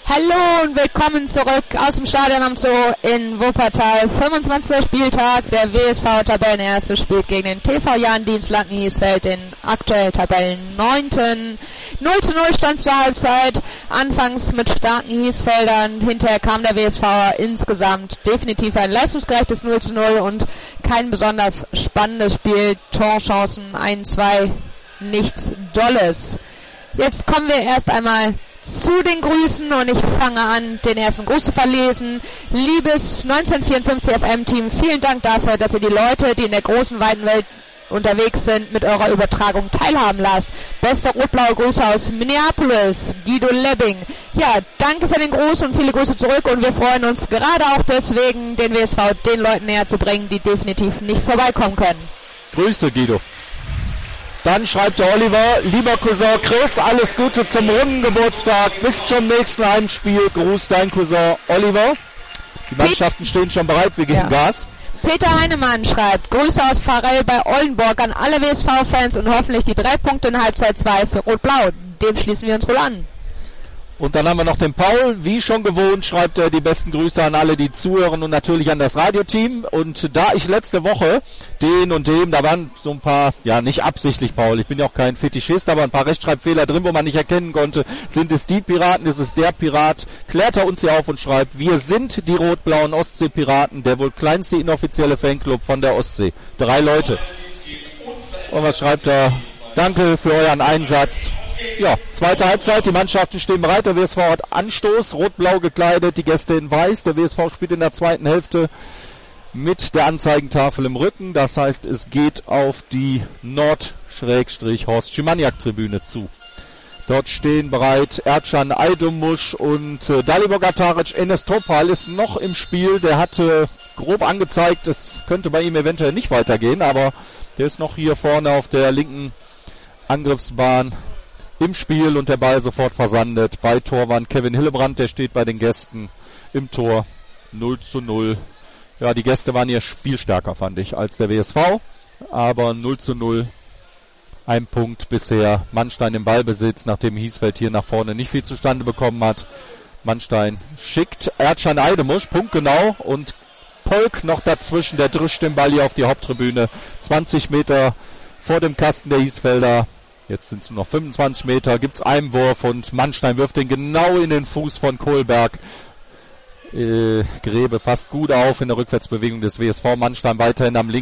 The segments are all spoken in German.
Hallo und willkommen zurück aus dem Stadion am Zoo in Wuppertal. 25. Spieltag, der WSV Tabellenerste spielt gegen den TV Jahndienst Lanken-Hiesfeld, den aktuell Tabellen 9. 0:0 stand zur Halbzeit, anfangs mit starken Hiesfeldern, hinterher kam der WSV insgesamt definitiv ein leistungsgerechtes 0:0 und kein besonders spannendes Spiel, Torchancen 1-2, nichts Dolles. Jetzt kommen wir erst einmal zu den Grüßen und ich fange an, den ersten Gruß zu verlesen. Liebes 1954 FM-Team, vielen Dank dafür, dass ihr die Leute, die in der großen, weiten Welt unterwegs sind, mit eurer Übertragung teilhaben lasst. Beste rot-blaue Grüße aus Minneapolis, Guido Lebbing. Ja, danke für den Gruß und viele Grüße zurück und wir freuen uns gerade auch deswegen, den WSV den Leuten näher zu bringen, die definitiv nicht vorbeikommen können. Grüße, Guido. Dann schreibt der Oliver, lieber Cousin Chris, alles Gute zum runden Geburtstag. Bis zum nächsten Heimspiel. Gruß, dein Cousin Oliver. Die Mannschaften stehen schon bereit, wir geben Gas. Peter Heinemann schreibt, Grüße aus Pfarrell bei Oldenburg an alle WSV-Fans und hoffentlich die 3 Punkte in Halbzeit 2 für Rot-Blau. Dem schließen wir uns wohl an. Und dann haben wir noch den Paul, wie schon gewohnt, schreibt er die besten Grüße an alle, die zuhören und natürlich an das Radioteam. Und da ich letzte Woche den und dem, da waren so ein paar, ja nicht absichtlich, Paul, ich bin ja auch kein Fetischist, aber ein paar Rechtschreibfehler drin, wo man nicht erkennen konnte, sind es die Piraten, ist es der Pirat, klärt er uns hier auf und schreibt, wir sind die rot-blauen Ostsee-Piraten, der wohl kleinste inoffizielle Fanclub von der Ostsee. 3 Leute. Und was schreibt er? Danke für euren Einsatz. Ja, zweite Halbzeit, die Mannschaften stehen bereit, der WSV hat Anstoß, rot-blau gekleidet, die Gäste in weiß, der WSV spielt in der zweiten Hälfte mit der Anzeigentafel im Rücken, das heißt, es geht auf die Nord-Horst Schimaniak-Tribüne zu. Dort stehen bereit Ercan Aydumusch und Dalibor Gataric. Enes Topal ist noch im Spiel, der hatte grob angezeigt, es könnte bei ihm eventuell nicht weitergehen, aber der ist noch hier vorne auf der linken Angriffsbahn im Spiel und der Ball sofort versandet bei Torwart Kevin Hillebrand, der steht bei den Gästen im Tor 0:0. Ja, die Gäste waren hier spielstärker, fand ich, als der WSV, aber 0:0. Ein Punkt bisher. Mannstein im Ballbesitz, nachdem Hiesfeld hier nach vorne nicht viel zustande bekommen hat. Mannstein schickt Ercan Aydumusch, punktgenau, und Polk noch dazwischen, der drischt den Ball hier auf die Haupttribüne. 20 Meter vor dem Kasten der Hiesfelder. Jetzt sind es nur noch 25 Meter, gibt's Einwurf und Mannstein wirft den genau in den Fuß von Kohlberg. Grebe passt gut auf in der Rückwärtsbewegung des WSV. Mannstein weiterhin an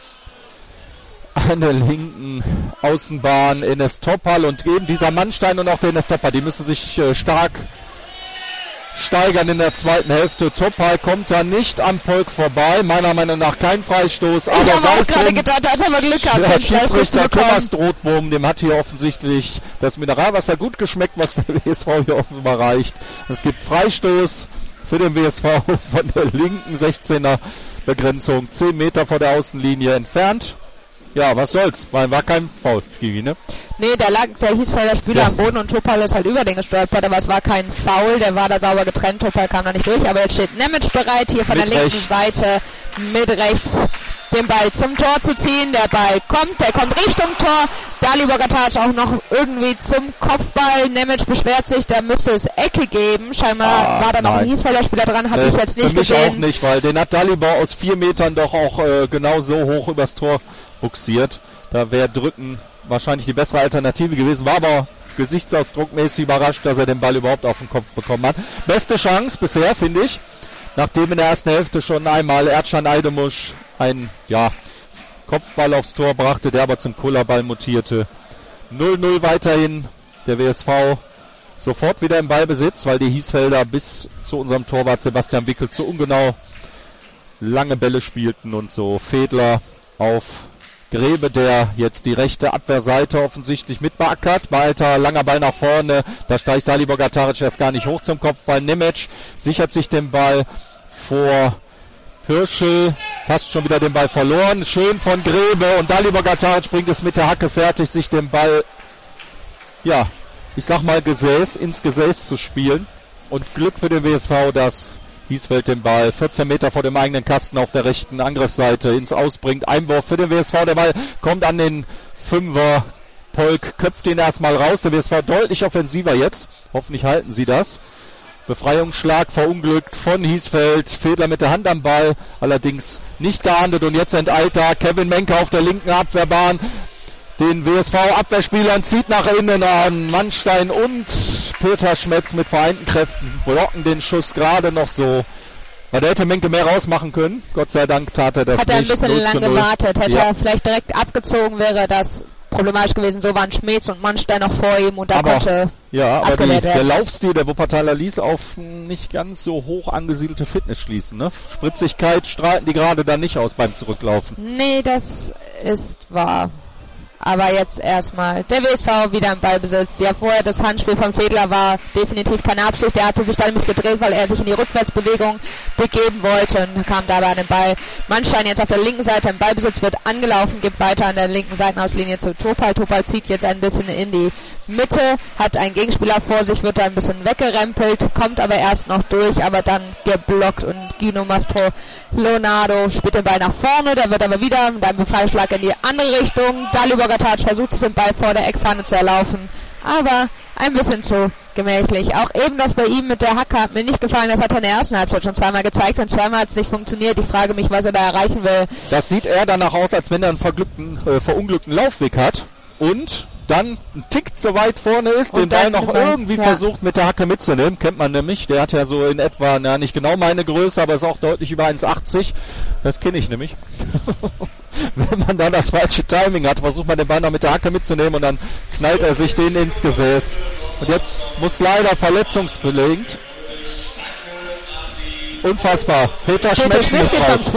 der linken Außenbahn. Enes Topal und eben dieser Mannstein und auch der Enes Topal, die müssen sich stark steigern in der zweiten Hälfte. Topal kommt da nicht am Polk vorbei. Meiner Meinung nach kein Freistoß. Ich habe auch gerade gedacht, hat aber Glück gehabt. Der Schiedsrichter Thomas Drohtbohm, dem hat hier offensichtlich das Mineralwasser gut geschmeckt, was der WSV hier offenbar reicht. Es gibt Freistoß für den WSV von der linken 16er Begrenzung. 10 Meter vor der Außenlinie entfernt. Ja, was soll's, weil war kein Foul, Gigi, ne? Nee, da lag der Hiesfelder Spieler am Boden und Topal ist halt über den gestolpert, aber es war kein Foul, der war da sauber getrennt, Topal kam da nicht durch, aber jetzt steht Nemec bereit, hier von der linken Seite mit rechts den Ball zum Tor zu ziehen, der Ball kommt, der kommt Richtung Tor, Dalibor Gataric auch noch irgendwie zum Kopfball, Nemec beschwert sich, da müsste es Ecke geben, scheinbar war da noch ein Hiesfelder Spieler dran, habe ich jetzt nicht gesehen. Für mich auch nicht, weil den hat Dalibor aus 4 Metern doch auch genau so hoch übers Tor buxiert. Da wäre Drücken wahrscheinlich die bessere Alternative gewesen, war aber gesichtsausdruckmäßig überrascht, dass er den Ball überhaupt auf den Kopf bekommen hat. Beste Chance bisher, finde ich, nachdem in der ersten Hälfte schon einmal Ercan Aydumusch einen Kopfball aufs Tor brachte, der aber zum Kullerball mutierte. 0:0 weiterhin, der WSV sofort wieder im Ballbesitz, weil die Hiesfelder bis zu unserem Torwart Sebastian Wickel zu ungenau lange Bälle spielten und so. Fedler auf Grebe, der jetzt die rechte Abwehrseite offensichtlich mit beackert. Weiter langer Ball nach vorne. Da steigt Dalibor Gataric erst gar nicht hoch zum Kopfball. Nemec sichert sich den Ball vor Hirschel. Fast schon wieder den Ball verloren. Schön von Grebe. Und Dalibor Gataric bringt es mit der Hacke fertig, sich den Ball, ich sag mal, ins Gesäß zu spielen. Und Glück für den WSV, dass Hiesfeld den Ball 14 Meter vor dem eigenen Kasten auf der rechten Angriffsseite ins Ausbringt. Einwurf für den WSV, der Ball kommt an den Fünfer. Polk köpft ihn erstmal raus. Der WSV deutlich offensiver jetzt. Hoffentlich halten sie das. Befreiungsschlag verunglückt von Hiesfeld. Fedler mit der Hand am Ball, allerdings nicht geahndet. Und jetzt enteilt da Kevin Menke auf der linken Abwehrbahn. Den WSV-Abwehrspielern zieht nach innen an. Mannstein und Peter Schmetz mit vereinten Kräften blocken den Schuss gerade noch so. Weil der hätte Menke mehr rausmachen können. Gott sei Dank tat er das nicht. Hat er ein bisschen lang gewartet. Hätte er vielleicht direkt abgezogen, wäre das problematisch gewesen. So waren Schmetz und Mannstein noch vor ihm und da konnte abgewehrt werden. Der Laufstil der Wuppertaler ließ auf nicht ganz so hoch angesiedelte Fitness schließen. Ne? Spritzigkeit strahlten die gerade da nicht aus beim Zurücklaufen. Nee, das ist wahr. Aber jetzt erstmal der WSV wieder im Ballbesitz. Ja, vorher das Handspiel von Fedler war definitiv keine Absicht. Er hatte sich da nämlich gedreht, weil er sich in die Rückwärtsbewegung begeben wollte und kam dabei an den Ball. Mannstein jetzt auf der linken Seite im Ballbesitz, wird angelaufen, gibt weiter an der linken Seitenauslinie zu Topal. Topal zieht jetzt ein bisschen in die Mitte, hat einen Gegenspieler vor sich, wird da ein bisschen weggerempelt, kommt aber erst noch durch, aber dann geblockt und Gino Mastro Leonardo spielt den Ball nach vorne, der wird aber wieder mit einem Befreiungsschlag in die andere Richtung. Dalibor Gattac versucht sich den Ball vor der Eckfahne zu erlaufen, aber ein bisschen zu gemächlich. Auch eben das bei ihm mit der Hacke hat mir nicht gefallen, das hat er in der ersten Halbzeit schon zweimal gezeigt und zweimal hat es nicht funktioniert. Ich frage mich, was er da erreichen will. Das sieht eher danach aus, als wenn er einen verunglückten Laufweg hat und dann ein Tick zu weit vorne ist, den Ball noch irgendwie versucht mit der Hacke mitzunehmen, kennt man nämlich, der hat ja so in etwa, nicht genau meine Größe, aber ist auch deutlich über 1,80, das kenne ich nämlich. Wenn man dann das falsche Timing hat, versucht man den Ball noch mit der Hacke mitzunehmen und dann knallt er sich den ins Gesäß. Und jetzt muss leider verletzungsbedingt. Unfassbar. Peter Schmetz muss raus.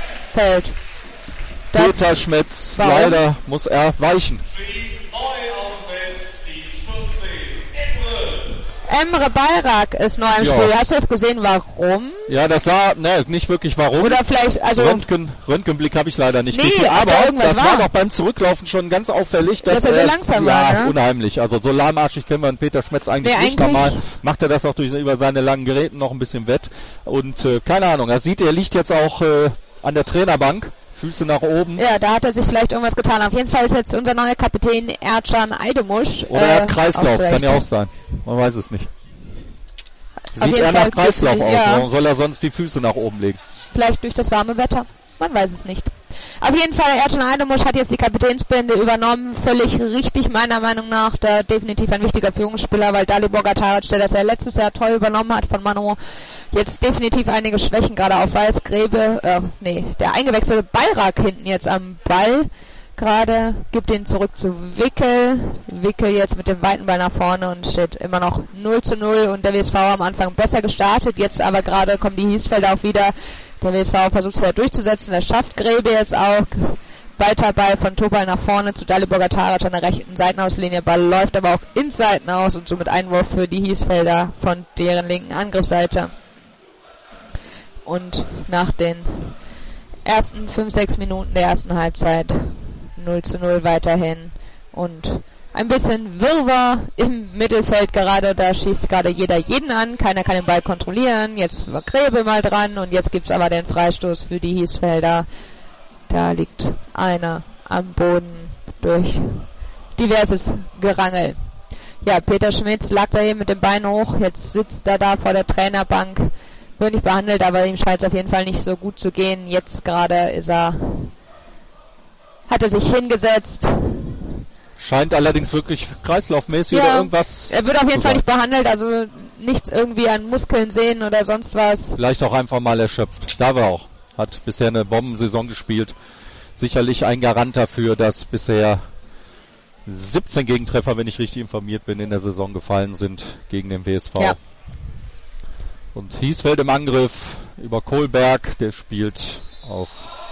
Peter Schmetz, leider muss er weichen. Emre Bayrak ist neu im Spiel. Hast du jetzt gesehen, warum? Ja, das sah, nicht wirklich warum. Oder vielleicht, also... Röntgenblick habe ich leider nicht gesehen, aber das war doch beim Zurücklaufen schon ganz auffällig, dass er so langsam war, ne? Unheimlich. Also so lahmarschig kennen wir einen Peter Schmetz eigentlich nicht. Normal macht er das auch über seine langen Geräten noch ein bisschen wett. Und keine Ahnung, er liegt jetzt auch an der Trainerbank. Füße nach oben. Ja, da hat er sich vielleicht irgendwas getan. Auf jeden Fall ist jetzt unser neuer Kapitän Ercan Aydemusch. Oder er hat Kreislauf, kann ja auch sein. Man weiß es nicht. Sieht er nach Kreislauf aus. Warum soll er sonst die Füße nach oben legen? Vielleicht durch das warme Wetter. Man weiß es nicht. Auf jeden Fall, Ercan Aydemusch hat jetzt die Kapitänsbinde übernommen. Völlig richtig, meiner Meinung nach. Da definitiv ein wichtiger Führungsspieler, weil Dalibor Gattac, der das ja letztes Jahr toll übernommen hat von Manu, jetzt definitiv einige Schwächen gerade aufweist. Der eingewechselte Bayrak hinten jetzt am Ball. Gerade gibt ihn zurück zu Wickel. Wickel jetzt mit dem weiten Ball nach vorne und steht immer noch 0:0 und der WSV am Anfang besser gestartet. Jetzt aber gerade kommen die Hiesfelder auch wieder. Der WSV versucht es ja durchzusetzen. Das schafft Grebe jetzt auch. Weiter Ball von Topal nach vorne zu Dalibor Gattac an der rechten Seitenauslinie. Ball läuft aber auch ins Seitenaus und somit Einwurf für die Hiesfelder von deren linken Angriffsseite. Und nach den ersten 5-6 Minuten der ersten Halbzeit 0:0 weiterhin und ein bisschen Wirrwarr im Mittelfeld gerade, da schießt gerade jeder jeden an, keiner kann den Ball kontrollieren, jetzt war Grebe mal dran und jetzt gibt's aber den Freistoß für die Hiesfelder. Da liegt einer am Boden durch diverses Gerangel. Ja, Peter Schmitz lag da hier mit dem Bein hoch, jetzt sitzt er da vor der Trainerbank, wird nicht behandelt, aber ihm scheint es auf jeden Fall nicht so gut zu gehen. Jetzt gerade hat er sich hingesetzt. Scheint allerdings wirklich kreislaufmäßig oder irgendwas. Er wird auf jeden Fall nicht behandelt, also nichts irgendwie an Muskeln sehen oder sonst was. Vielleicht auch einfach mal erschöpft. Da war auch. Hat bisher eine Bombensaison gespielt. Sicherlich ein Garant dafür, dass bisher 17 Gegentreffer, wenn ich richtig informiert bin, in der Saison gefallen sind gegen den WSV. Ja. Und Hiesfeld im Angriff über Kohlberg, der spielt auf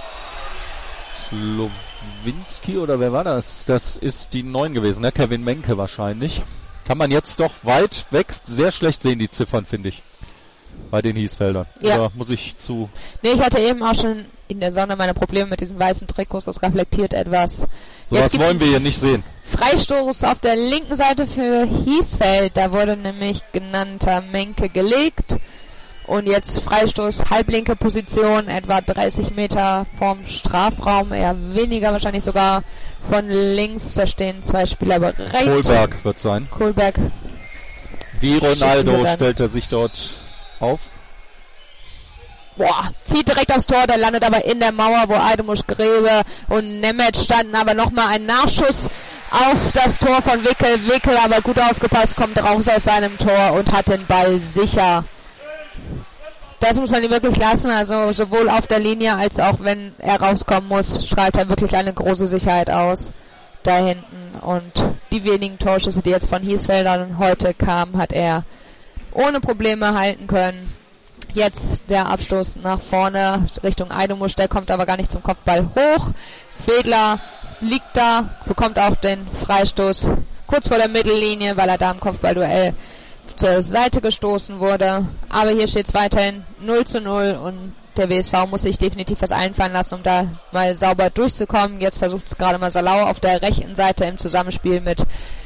Slowinski oder wer war das? Das ist die 9 gewesen, ne? Kevin Menke wahrscheinlich. Kann man jetzt doch weit weg sehr schlecht sehen, die Ziffern, finde ich. Bei den Hiesfeldern. Ja. Oder muss ich zu... Nee, ich hatte eben auch schon in der Sonne meine Probleme mit diesen weißen Trikots, das reflektiert etwas. So was wollen wir hier nicht sehen. Freistoß auf der linken Seite für Hiesfeld, da wurde nämlich genannter Menke gelegt. Und jetzt Freistoß, halblinke Position, etwa 30 Meter vom Strafraum, eher weniger wahrscheinlich sogar von links. Da stehen zwei Spieler bereit. Kohlberg wird sein. Kohlberg Wie Ronaldo stellt er sich dort auf. Boah, zieht direkt aufs Tor, der landet aber in der Mauer, wo Aydemir, Grebe und Nemec standen, aber nochmal ein Nachschuss auf das Tor von Wickel. Wickel aber gut aufgepasst, kommt raus aus seinem Tor und hat den Ball sicher. Das muss man ihm wirklich lassen, also sowohl auf der Linie als auch wenn er rauskommen muss, strahlt er wirklich eine große Sicherheit aus da hinten. Und die wenigen Torschüsse, die jetzt von Hiesfelder heute kamen, hat er ohne Probleme halten können. Jetzt der Abstoß nach vorne Richtung Aydemir, der kommt aber gar nicht zum Kopfball hoch. Fedler liegt da, bekommt auch den Freistoß kurz vor der Mittellinie, weil er da im Kopfballduell zur Seite gestoßen wurde. Aber hier steht es weiterhin 0:0 und der WSV muss sich definitiv was einfallen lassen, um da mal sauber durchzukommen. Jetzt versucht es gerade mal Salau auf der rechten Seite im Zusammenspiel mit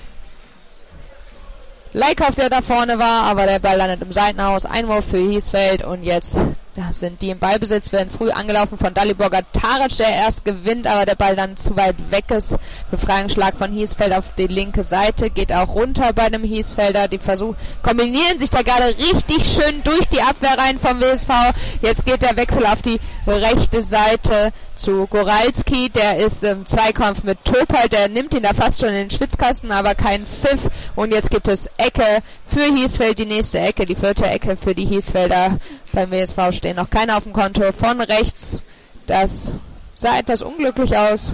Leikauf, der da vorne war, aber der Ball landet im Seitenhaus. Einwurf für Hiesfeld und jetzt da sind die im Ballbesitz, werden früh angelaufen von Daliborga Taric, der erst gewinnt, aber der Ball dann zu weit weg ist. Befreiungsschlag von Hiesfeld auf die linke Seite, geht auch runter bei dem Hiesfelder. Die kombinieren sich da gerade richtig schön durch die Abwehr rein vom WSV. Jetzt geht der Wechsel auf die rechte Seite zu Goralski, der ist im Zweikampf mit Topal, der nimmt ihn da fast schon in den Schwitzkasten, aber kein Pfiff. Und jetzt gibt es Ecke für Hiesfeld, die nächste Ecke, die 4. Ecke für die Hiesfelder. Beim WSV stehen noch keine auf dem Konto. Von rechts, das sah etwas unglücklich aus.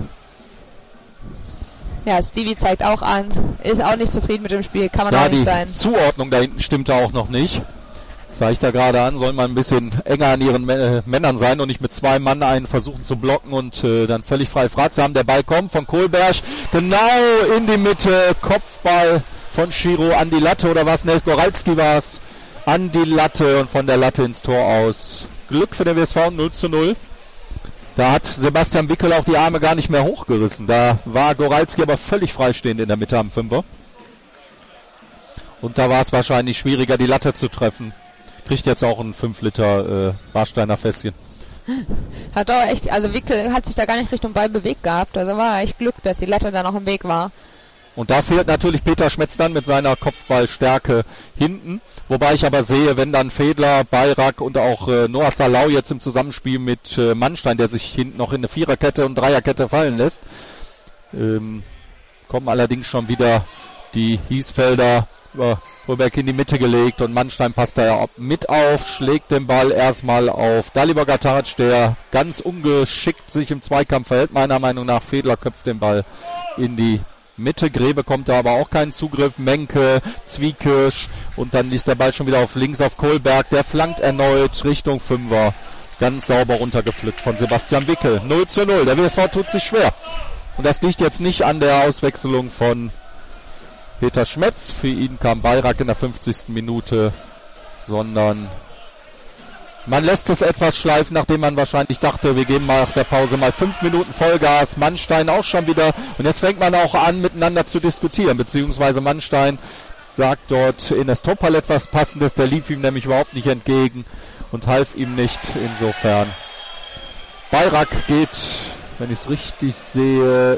Ja, Stevie zeigt auch an, ist auch nicht zufrieden mit dem Spiel, kann man auch nicht sein. Die Zuordnung da hinten stimmte auch noch nicht. Zeigt er gerade an, soll man ein bisschen enger an ihren Männern sein und nicht mit 2 Mann einen versuchen zu blocken und dann völlig frei Fratze haben. Der Ball kommt von Kohlberg genau in die Mitte, Kopfball von Schiro an die Latte oder was? Ne, Goralski war es. An die Latte und von der Latte ins Tor aus. Glück für den WSV 0:0. Da hat Sebastian Wickel auch die Arme gar nicht mehr hochgerissen. Da war Goralski aber völlig freistehend in der Mitte am Fünfer. Und da war es wahrscheinlich schwieriger, die Latte zu treffen. Kriegt jetzt auch ein 5 Liter Warsteiner Fässchen. Hat auch echt, also Wickel hat sich da gar nicht Richtung Ball bewegt gehabt. Also war echt Glück, dass die Latte da noch im Weg war. Und da fehlt natürlich Peter Schmetz dann mit seiner Kopfballstärke hinten. Wobei ich aber sehe, wenn dann Fedler, Bayrak und auch Noah Salau jetzt im Zusammenspiel mit Mannstein, der sich hinten noch in eine Viererkette und Dreierkette fallen lässt, kommen allerdings schon wieder die Hiesfelder über Röberg in die Mitte gelegt und Mannstein passt da ja mit auf, schlägt den Ball erstmal auf Daliborga Taric, der ganz ungeschickt sich im Zweikampf verhält, meiner Meinung nach. Fedler köpft den Ball in die Mitte, Grebe kommt da aber auch keinen Zugriff, Menke, Zwiekirsch und dann liest der Ball schon wieder auf links auf Kohlberg, der flankt erneut Richtung Fünfer, ganz sauber runtergepflückt von Sebastian Wickel. 0:0, der WSV tut sich schwer und das liegt jetzt nicht an der Auswechslung von Peter Schmetz, für ihn kam Bayrak in der 50. Minute, sondern man lässt es etwas schleifen, nachdem man wahrscheinlich dachte, wir geben mal nach der Pause mal 5 Minuten Vollgas. Mannstein auch schon wieder. Und jetzt fängt man auch an, miteinander zu diskutieren. Beziehungsweise Mannstein sagt dort Enes Topal etwas Passendes. Der lief ihm nämlich überhaupt nicht entgegen und half ihm nicht. Insofern Bayrak geht, wenn ich es richtig sehe...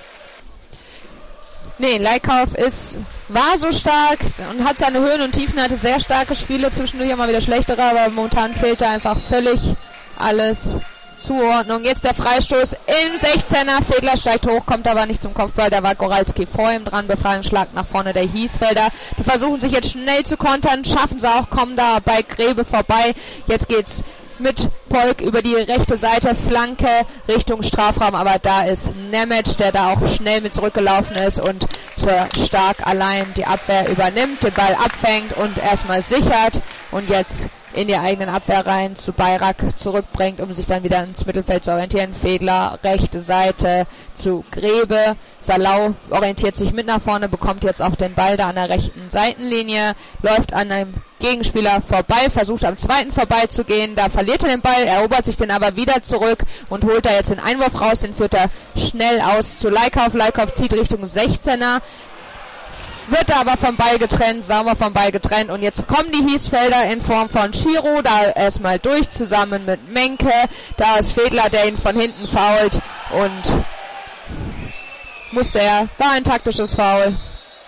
Nee, Leikauf war so stark und hat seine Höhen und Tiefen, hatte sehr starke Spiele, zwischendurch immer wieder schlechtere, aber momentan fehlt da einfach völlig alles Zuordnung. Jetzt der Freistoß im 16er, Fedler steigt hoch, kommt aber nicht zum Kopfball, da war Goralski vor ihm dran, Befreiungsschlag nach vorne der Hiesfelder. Die versuchen sich jetzt schnell zu kontern, schaffen sie auch, kommen da bei Grebe vorbei. Jetzt geht's mit Polk über die rechte Seite, Flanke Richtung Strafraum, aber da ist Nemec, der da auch schnell mit zurückgelaufen ist und stark allein die Abwehr übernimmt, den Ball abfängt und erstmal sichert und jetzt in die eigenen Abwehr rein zu Bayrak zurückbringt, um sich dann wieder ins Mittelfeld zu orientieren. Fedler, rechte Seite zu Grebe. Salau orientiert sich mit nach vorne, bekommt jetzt auch den Ball da an der rechten Seitenlinie, läuft an einem Gegenspieler vorbei, versucht am zweiten vorbeizugehen, da verliert er den Ball, erobert sich den aber wieder zurück und holt da jetzt den Einwurf raus, den führt er schnell aus zu Leikauf. Leikauf zieht Richtung 16er. Wird da aber vom Ball getrennt, sauber vom Ball getrennt und jetzt kommen die Hiesfelder in Form von Schiro, da erstmal durch, zusammen mit Menke, da ist Fedler, der ihn von hinten foult und war ein taktisches Foul.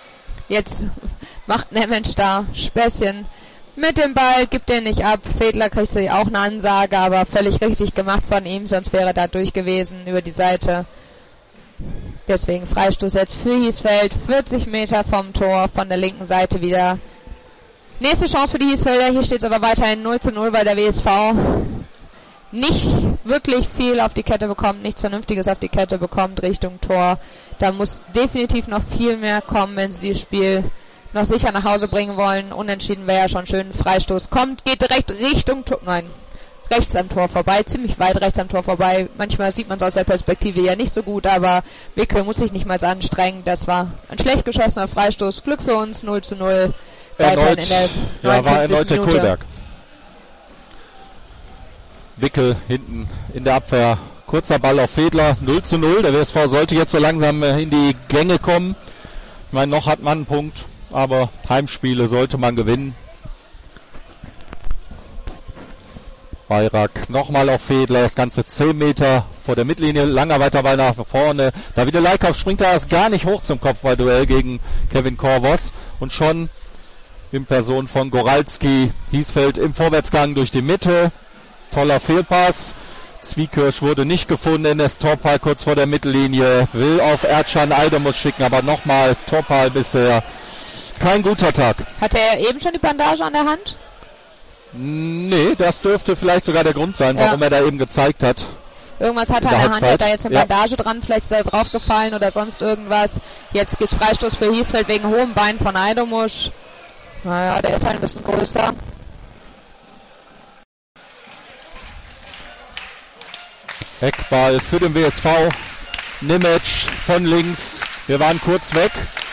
Jetzt macht Nemec da Späßchen mit dem Ball, gibt den nicht ab. Fedler kriegt sich auch eine Ansage, aber völlig richtig gemacht von ihm, sonst wäre er da durch gewesen über die Seite. Deswegen Freistoß jetzt für Hiesfeld, 40 Meter vom Tor, von der linken Seite wieder. Nächste Chance für die Hiesfelder, hier steht es aber weiterhin 0:0, weil der WSV nicht wirklich viel auf die Kette bekommt, nichts Vernünftiges auf die Kette bekommt Richtung Tor. Da muss definitiv noch viel mehr kommen, wenn sie dieses Spiel noch sicher nach Hause bringen wollen. Unentschieden wäre ja schon schön. Freistoß kommt, geht direkt Richtung Tor, nein, rechts am Tor vorbei, ziemlich weit rechts am Tor vorbei. Manchmal sieht man es aus der Perspektive ja nicht so gut, aber Wickel muss sich nicht mal anstrengen. Das war ein schlecht geschossener Freistoß. Glück für uns, 0:0. Erneut, war erneut der Kohlberg. Wickel hinten in der Abwehr. Kurzer Ball auf Fedler, 0:0. Der WSV sollte jetzt so langsam in die Gänge kommen. Ich meine, noch hat man einen Punkt, aber Heimspiele sollte man gewinnen. Bayrak nochmal auf Fedler, das Ganze 10 Meter vor der Mittellinie, langer weiter Ball nach vorne. Davide Leikauf springt da erst gar nicht hoch zum Kopfballduell gegen Kevin Korvos und schon in Person von Goralski, Hiesfeld im Vorwärtsgang durch die Mitte. Toller Fehlpass. Zwiekirch wurde nicht gefunden in das Torpal kurz vor der Mittellinie. Will auf Erdschan Eidemus schicken, aber nochmal Torpal bisher. Kein guter Tag. Hatte er eben schon die Bandage an der Hand? Nee, das dürfte vielleicht sogar der Grund sein, warum er da eben gezeigt hat. Irgendwas hat er an der Hand, hat da jetzt eine Bandage dran, vielleicht ist er draufgefallen oder sonst irgendwas. Jetzt gibt's Freistoß für Hiesfeld wegen hohem Bein von Eidemus. Naja, der ist halt ein bisschen größer. Eckball für den WSV. Nemec von links. Wir waren kurz weg.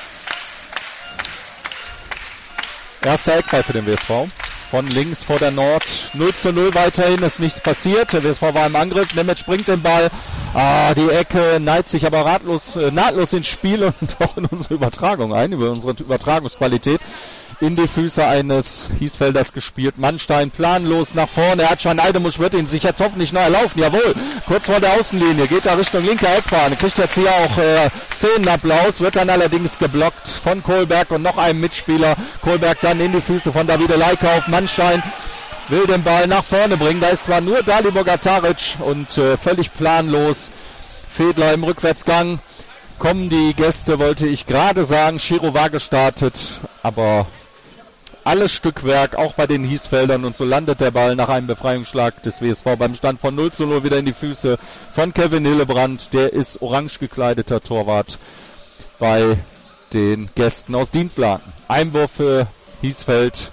Erster Eckball für den WSV. Von links vor der Nord. 0:0 weiterhin, ist nichts passiert. Der WSV war im Angriff. Nemec bringt den Ball. Die Ecke neigt sich aber nahtlos ins Spiel und auch in unsere Übertragung ein, über unsere Übertragungsqualität. In die Füße eines Hiesfelders gespielt. Mannstein planlos nach vorne. Erdschan Eidemusch wird ihn sich jetzt hoffentlich noch erlaufen. Jawohl, kurz vor der Außenlinie. Geht da Richtung linker Eckfahne. Kriegt jetzt hier auch Szenenapplaus. Wird dann allerdings geblockt von Kohlberg und noch einem Mitspieler. Kohlberg dann in die Füße von Davide Leikauf. Mannstein will den Ball nach vorne bringen. Da ist zwar nur Dalibor Gataric und völlig planlos. Fedler im Rückwärtsgang. Kommen die Gäste, wollte ich gerade sagen. Schiro war gestartet, aber alles Stückwerk, auch bei den Hiesfeldern, und so landet der Ball nach einem Befreiungsschlag des WSV beim Stand von 0:0 wieder in die Füße von Kevin Hillebrand. Der ist orange gekleideter Torwart bei den Gästen aus Dinslaken. Einwurf für Hiesfeld.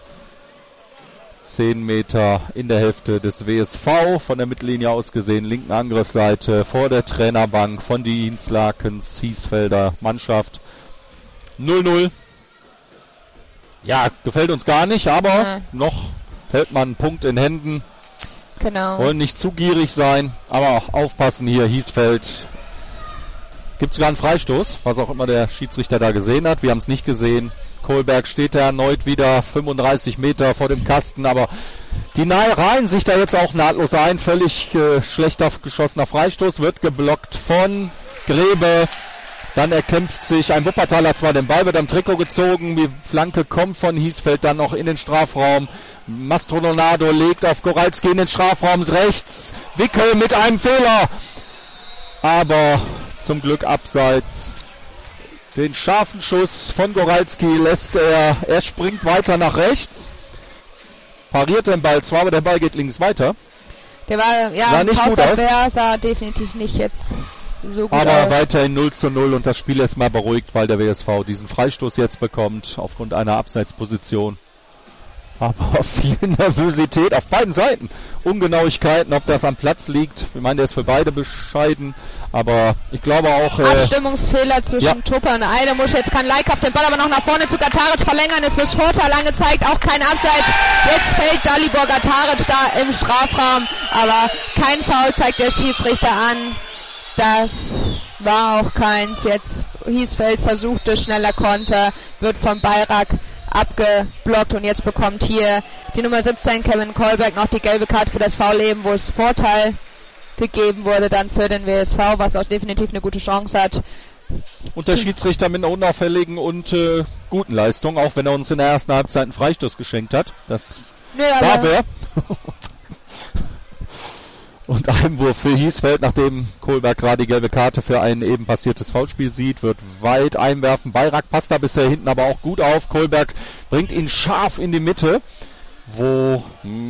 10 Meter in der Hälfte des WSV, von der Mittellinie aus gesehen, linken Angriffsseite, vor der Trainerbank von Dinslakens Hiesfelder Mannschaft. 0:0. Ja, gefällt uns gar nicht, aber noch hält man einen Punkt in Händen. Genau. Wollen nicht zu gierig sein, aber auch aufpassen hier, Hiesfeld. Gibt sogar einen Freistoß, was auch immer der Schiedsrichter da gesehen hat. Wir haben es nicht gesehen. Kohlberg steht da erneut wieder 35 Meter vor dem Kasten, aber die reihen sich da jetzt auch nahtlos ein. Völlig schlechter geschossener Freistoß, wird geblockt von Grebe. Dann erkämpft sich ein Wuppertaler zwar den Ball, wird am Trikot gezogen. Die Flanke kommt von Hiesfeld dann noch in den Strafraum. Mastrodonado legt auf Goralski in den Strafraum rechts. Wickel mit einem Fehler. Aber zum Glück abseits. Den scharfen Schuss von Goralski lässt er springt weiter nach rechts. Pariert den Ball zwar, aber der Ball geht links weiter. Der war, sah nicht gut aus. Sah definitiv nicht jetzt so gut aber aus. Weiterhin 0:0 und das Spiel ist mal beruhigt, weil der WSV diesen Freistoß jetzt bekommt, aufgrund einer Abseitsposition. Aber viel Nervosität auf beiden Seiten. Ungenauigkeiten, ob das am Platz liegt. Ich meine, der ist für beide bescheiden. Aber ich glaube auch... Abstimmungsfehler zwischen Tupper und Eidemusch. Jetzt kann Leikauf den Ball aber noch nach vorne zu Gataric verlängern. Es wird Vorteil angezeigt, auch kein Abseits. Jetzt fällt Dalibor Gataric da im Strafraum. Aber kein Foul zeigt der Schiedsrichter an. Das war auch keins. Jetzt Hiesfeld versuchte schneller Konter, wird von Bayrak abgeblockt und jetzt bekommt hier die Nummer 17 Kevin Kohlberg noch die gelbe Karte für das Foul eben, wo es Vorteil gegeben wurde dann für den WSV, was auch definitiv eine gute Chance hat Und der Schiedsrichter mit einer unauffälligen und guten Leistung, auch wenn er uns in der ersten Halbzeit einen Freistoß geschenkt hat. Das war wer. Und Einwurf für Hiesfeld, nachdem Kohlberg gerade die gelbe Karte für ein eben passiertes Foulspiel sieht, wird weit einwerfen. Bayrak passt da bisher hinten aber auch gut auf. Kohlberg bringt ihn scharf in die Mitte, wo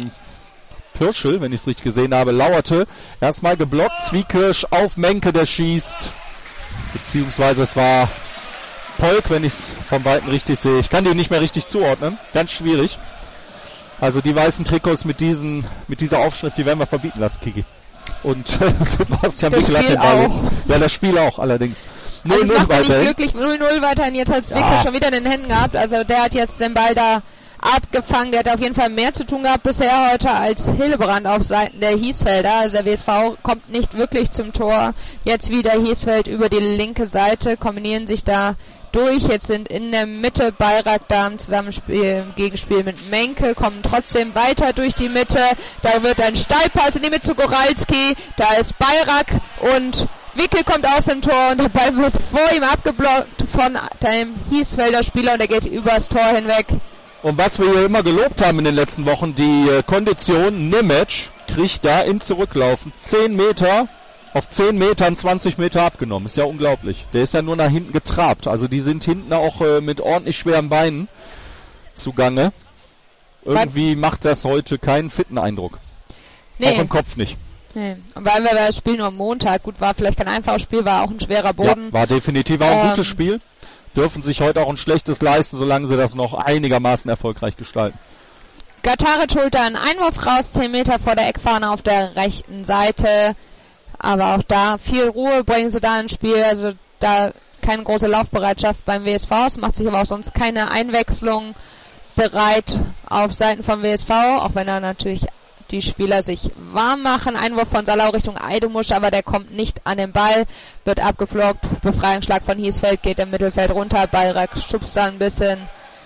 Pirschel, wenn ich es richtig gesehen habe, lauerte. Erstmal geblockt, Zwiekirsch auf Menke, der schießt. Beziehungsweise es war Polk, wenn ich es von Weitem richtig sehe. Ich kann die nicht mehr richtig zuordnen. Ganz schwierig. Also die weißen Trikots mit dieser Aufschrift, die werden wir verbieten lassen, Kiki. Und Sebastian Wickel hat den Ball. Ja, das Spiel auch allerdings. 0-0 weiterhin. Glücklich 0-0 weiterhin. Jetzt hat Wickel schon wieder in den Händen gehabt. Also der hat jetzt den Ball da abgefangen. Der hat auf jeden Fall mehr zu tun gehabt bisher heute als Hildebrand auf Seiten der Hiesfelder. Also der WSV kommt nicht wirklich zum Tor. Jetzt wieder Hiesfeld über die linke Seite, kombinieren sich da durch. Jetzt sind in der Mitte Bayrak da im Zusammenspiel, im Gegenspiel mit Menke, kommen trotzdem weiter durch die Mitte. Da wird ein Steilpass in die Mitte zu Goralski. Da ist Bayrak und Wickel kommt aus dem Tor und der Ball wird vor ihm abgeblockt von dem Hiesfelder Spieler und er geht übers Tor hinweg. Und was wir hier immer gelobt haben in den letzten Wochen, die Kondition, Nemec kriegt da im Zurücklaufen 10 Meter auf 10 Metern 20 Meter abgenommen. Ist ja unglaublich. Der ist ja nur nach hinten getrabt. Also die sind hinten auch mit ordentlich schweren Beinen zugange. Irgendwie macht das heute keinen fitten Eindruck. Nee. Auch im Kopf nicht. Nee. Und weil wir das Spiel nur am Montag, gut, war vielleicht kein einfaches Spiel, war auch ein schwerer Boden. Ja, war definitiv auch ein gutes Spiel. Dürfen sich heute auch ein schlechtes leisten, solange sie das noch einigermaßen erfolgreich gestalten. Gataric holt da einen Einwurf raus, 10 Meter vor der Eckfahne auf der rechten Seite. Aber auch da viel Ruhe bringen sie da ins Spiel. Also da keine große Laufbereitschaft beim WSV. Es macht sich aber auch sonst keine Einwechslung bereit auf Seiten vom WSV. Auch wenn da natürlich die Spieler sich warm machen. Einwurf von Salau Richtung Eidemusch, aber der kommt nicht an den Ball. Wird abgeflockt. Befreiungsschlag von Hiesfeld geht im Mittelfeld runter. Bayrak schubst da ein bisschen.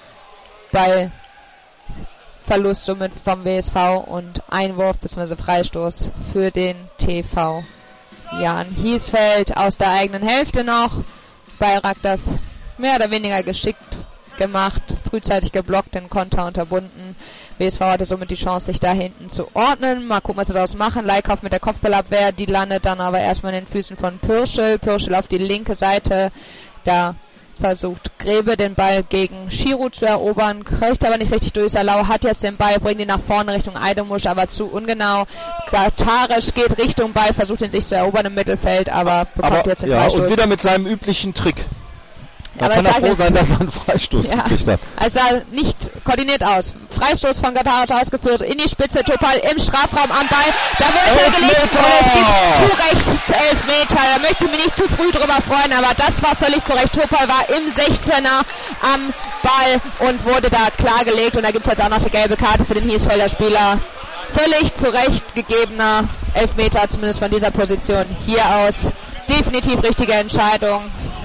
Ballverlust somit vom WSV und Einwurf bzw. Freistoß für den TV. Jan Hiesfeld aus der eigenen Hälfte noch. Bayrak das mehr oder weniger geschickt gemacht, frühzeitig geblockt, den Konter unterbunden. WSV hatte somit die Chance, sich da hinten zu ordnen. Mal gucken, was sie daraus machen. Leikauf mit der Kopfballabwehr, die landet dann aber erstmal in den Füßen von Pirschel. Pirschel auf die linke Seite, da versucht Grebe den Ball gegen Schiro zu erobern, kriegt aber nicht richtig durch. Salau hat jetzt den Ball, bringt ihn nach vorne Richtung Eidemusch, aber zu ungenau. Gataric geht Richtung Ball, versucht ihn sich zu erobern im Mittelfeld, aber bekommt jetzt den Freistoß. Und wieder mit seinem üblichen Trick. Da kann er froh sein, dass er einen Freistoß gekriegt hat. Also sah nicht koordiniert aus. Freistoß von Gataric ausgeführt, in die Spitze, Topal im Strafraum am Ball. Da wird er gelegt und es gibt zu Recht 11 Meter. Da möchte ich mich nicht zu früh drüber freuen, aber das war völlig zu Recht. Topal war im 16er am Ball und wurde da klar gelegt. Und da gibt es jetzt auch noch die gelbe Karte für den Hiesfelder Spieler. Völlig zu Recht gegebener Elfmeter, zumindest von dieser Position hier aus. Definitiv richtige Entscheidung.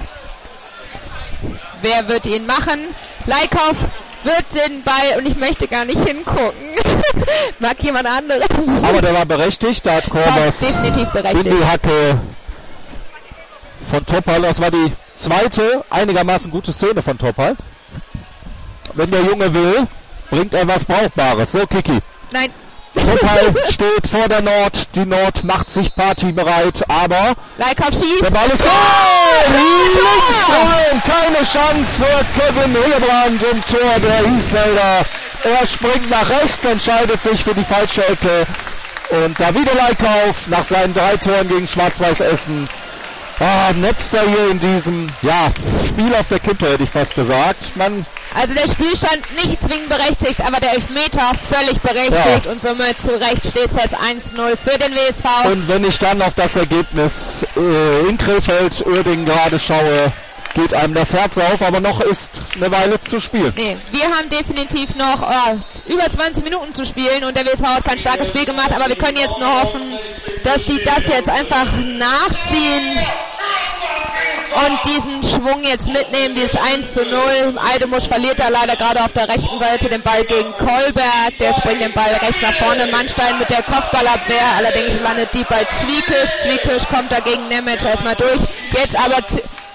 Wer wird ihn machen? Leikauf wird den Ball, und ich möchte gar nicht hingucken. Mag jemand anderes? Aber der war berechtigt, da hat Korbas definitiv berechtigt. In die Hacke von Topal. Das war die zweite einigermaßen gute Szene von Topal. Wenn der Junge will, bringt er was Brauchbares. So, Kiki. Nein. Topal steht vor der Nord. Die Nord macht sich partybereit, aber Leikauf schießt. Der Ball ist links rein. Keine Chance für Kevin Hildebrand im Tor der Hiesfelder. Er springt nach rechts, entscheidet sich für die falsche Ecke. Und Davide Leikauf nach seinen 3 Toren gegen Schwarz-Weiß Essen netzt er hier in diesem Spiel auf der Kippe, hätte ich fast gesagt. Also der Spielstand nicht zwingend berechtigt, aber der Elfmeter völlig berechtigt und somit zu Recht steht es jetzt 1-0 für den WSV. Und wenn ich dann auf das Ergebnis in Krefeld, Uerdingen gerade schaue, geht einem das Herz auf, aber noch ist eine Weile zu spielen. Nee, wir haben definitiv noch über 20 Minuten zu spielen und der WSV hat kein starkes Spiel gemacht, aber wir können jetzt nur hoffen, dass die das jetzt einfach nachziehen und diesen Schwung jetzt mitnehmen, dieses 1-0. Eidemusch verliert da leider gerade auf der rechten Seite den Ball gegen Kolberg. Der bringt den Ball rechts nach vorne. Mannstein mit der Kopfballabwehr. Allerdings landet die bei Zwiekirsch. Zwiekirsch kommt dagegen Nemec erstmal durch. Jetzt aber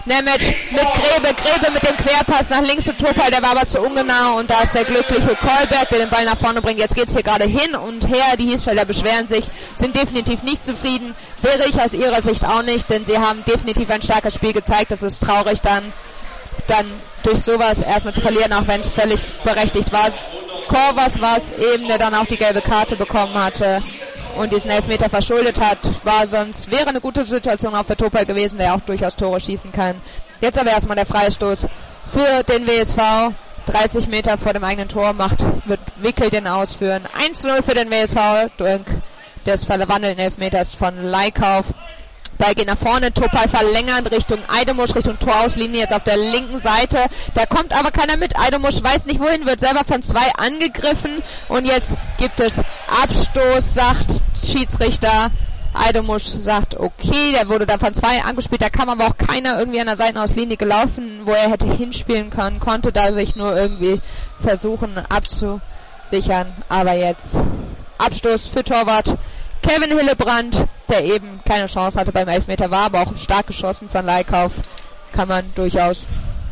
Nemec mit Grebe mit dem Querpass nach links zu Topal, der war aber zu ungenau und da ist der glückliche Kolberg, der den Ball nach vorne bringt. Jetzt geht's hier gerade hin und her, die Hiesfelder beschweren sich, sind definitiv nicht zufrieden, wäre ich aus ihrer Sicht auch nicht, denn sie haben definitiv ein starkes Spiel gezeigt. Das ist traurig dann durch sowas erstmal zu verlieren, auch wenn es völlig berechtigt war. Korvas war es eben, der dann auch die gelbe Karte bekommen hatte und diesen Elfmeter verschuldet hat. Wäre eine gute Situation auch für Topal gewesen, der auch durchaus Tore schießen kann. Jetzt aber erstmal der Freistoß für den WSV. 30 Meter vor dem eigenen Tor wird Wickel den ausführen. 1-0 für den WSV dank des verwandelten Elfmeters von Leikauf. Ball geht nach vorne, Topal verlängert Richtung Eidemusch, Richtung Torauslinie, jetzt auf der linken Seite. Da kommt aber keiner mit. Eidemusch weiß nicht wohin, wird selber von 2 angegriffen. Und jetzt gibt es Abstoß, sagt Schiedsrichter. Eidemusch sagt, okay, der wurde dann von 2 angespielt. Da kam aber auch keiner irgendwie an der Seitenauslinie gelaufen, wo er hätte hinspielen können. Konnte da sich nur irgendwie versuchen abzusichern. Aber jetzt Abstoß für Torwart Kevin Hillebrand, der eben keine Chance hatte beim Elfmeter, war aber auch stark geschossen von Leikauf. Kann man durchaus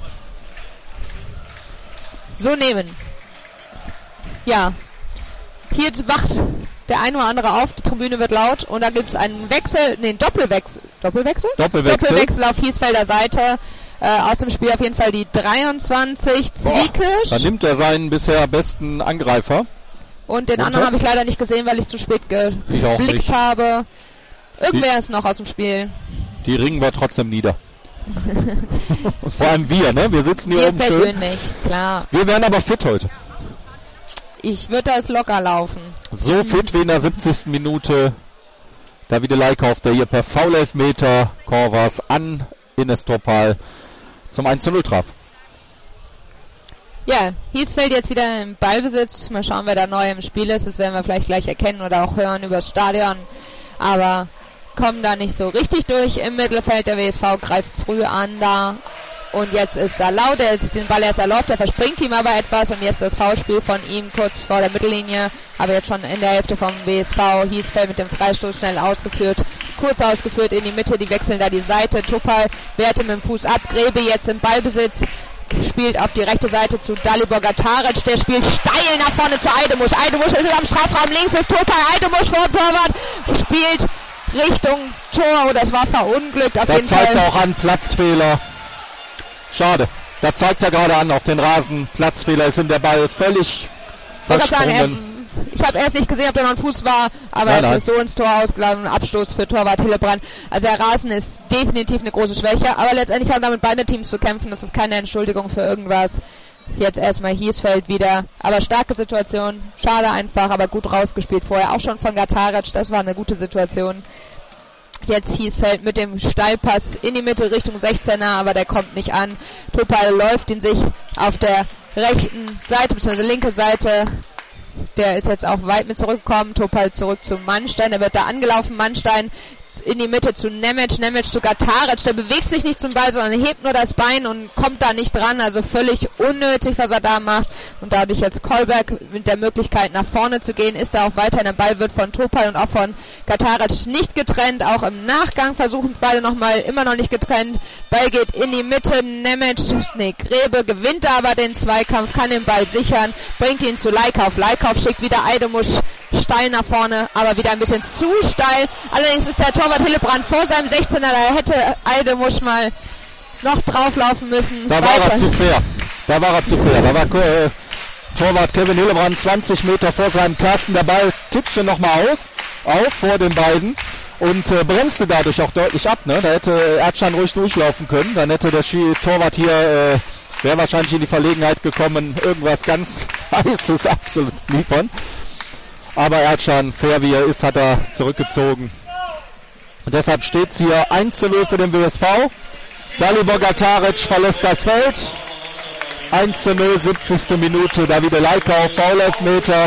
so nehmen. Ja, hier wacht der eine oder andere auf, die Tribüne wird laut und da gibt es einen Doppelwechsel auf Hiesfelder Seite. Aus dem Spiel auf jeden Fall die 23, Zwiekisch. Da nimmt er seinen bisher besten Angreifer. Und den anderen habe ich leider nicht gesehen, weil ich zu spät geblickt habe. Irgendwer ist noch aus dem Spiel. Die ringen wir trotzdem nieder. Vor allem wir, ne? Wir sitzen hier oben schön. Persönlich, klar. Wir werden aber fit heute. Ich würde da locker laufen. So fit wie in der 70. Minute. Davide Leikauf, der hier per Foul-Elfmeter Korvas an Ines Topal zum 1:0 traf. Ja, Hiesfeld jetzt wieder im Ballbesitz. Mal schauen, wer da neu im Spiel ist. Das werden wir vielleicht gleich erkennen oder auch hören übers Stadion. Aber kommen da nicht so richtig durch im Mittelfeld. Der WSV greift früh an da. Und jetzt ist Salau, der sich den Ball erst erlaubt. Der verspringt ihm aber etwas. Und jetzt das Foulspiel von ihm kurz vor der Mittellinie. Aber jetzt schon in der Hälfte vom WSV. Hiesfeld mit dem Freistoß schnell ausgeführt. Kurz ausgeführt in die Mitte. Die wechseln da die Seite. Topal wehrte mit dem Fuß ab. Grebe jetzt im Ballbesitz. Spielt auf die rechte Seite zu Dalibor Gataric, der spielt steil nach vorne zu Eidemusch. Eidemusch ist am Strafraum, links ist Topal, Eidemusch vor Torwart, spielt Richtung Tor, oder es war verunglückt auf jeden Fall. Da zeigt er auch an, Platzfehler. Schade, da zeigt er gerade an auf den Rasen, Platzfehler, ist in der Ball völlig versprungen. Ich habe erst nicht gesehen, ob da noch ein Fuß war, aber es ist so ins Tor ausgelaufen, Abstoß für Torwart Hillebrand. Also der Rasen ist definitiv eine große Schwäche, aber letztendlich haben damit beide Teams zu kämpfen, das ist keine Entschuldigung für irgendwas. Jetzt erstmal Hiesfeld wieder, aber starke Situation, schade einfach, aber gut rausgespielt vorher, auch schon von Gataric, das war eine gute Situation. Jetzt Hiesfeld mit dem Steilpass in die Mitte Richtung 16er, aber der kommt nicht an. Topal läuft in sich auf der rechten Seite, bzw. linke Seite. Der ist jetzt auch weit mit zurückgekommen. Topal zurück zu Mannstein. Der wird da angelaufen. Mannstein in die Mitte zu Nemec. Nemec zu Gataric. Der bewegt sich nicht zum Ball, sondern hebt nur das Bein und kommt da nicht dran. Also völlig unnötig, was er da macht. Und dadurch jetzt Kolberg mit der Möglichkeit nach vorne zu gehen, ist er auch weiterhin. Der Ball wird von Topal und auch von Gataric nicht getrennt. Auch im Nachgang versuchen beide nochmal, immer noch nicht getrennt. Ball geht in die Mitte. Grebe gewinnt aber den Zweikampf, kann den Ball sichern, bringt ihn zu Leikauf. Leikauf schickt wieder Eidemusch steil nach vorne, aber wieder ein bisschen zu steil. Allerdings ist der Torwart Hillebrand vor seinem 16er, da hätte Eidemusch mal noch drauflaufen müssen. Da war er zu fair. Da war Torwart Kevin Hillebrand 20 Meter vor seinem Kasten. Der Ball tippte nochmal auf vor den beiden und bremste dadurch auch deutlich ab. Ne? Da hätte Erdschan ruhig durchlaufen können. Dann hätte der Torwart hier wäre wahrscheinlich in die Verlegenheit gekommen, irgendwas ganz Heißes absolut liefern. Aber Erdschan, fair wie er ist, hat er zurückgezogen. Und deshalb steht es hier 1:0 für den WSV. Dalibor Gataric verlässt das Feld. 1:0, 70. Minute. Davide Leikauf, Foul-Elfmeter.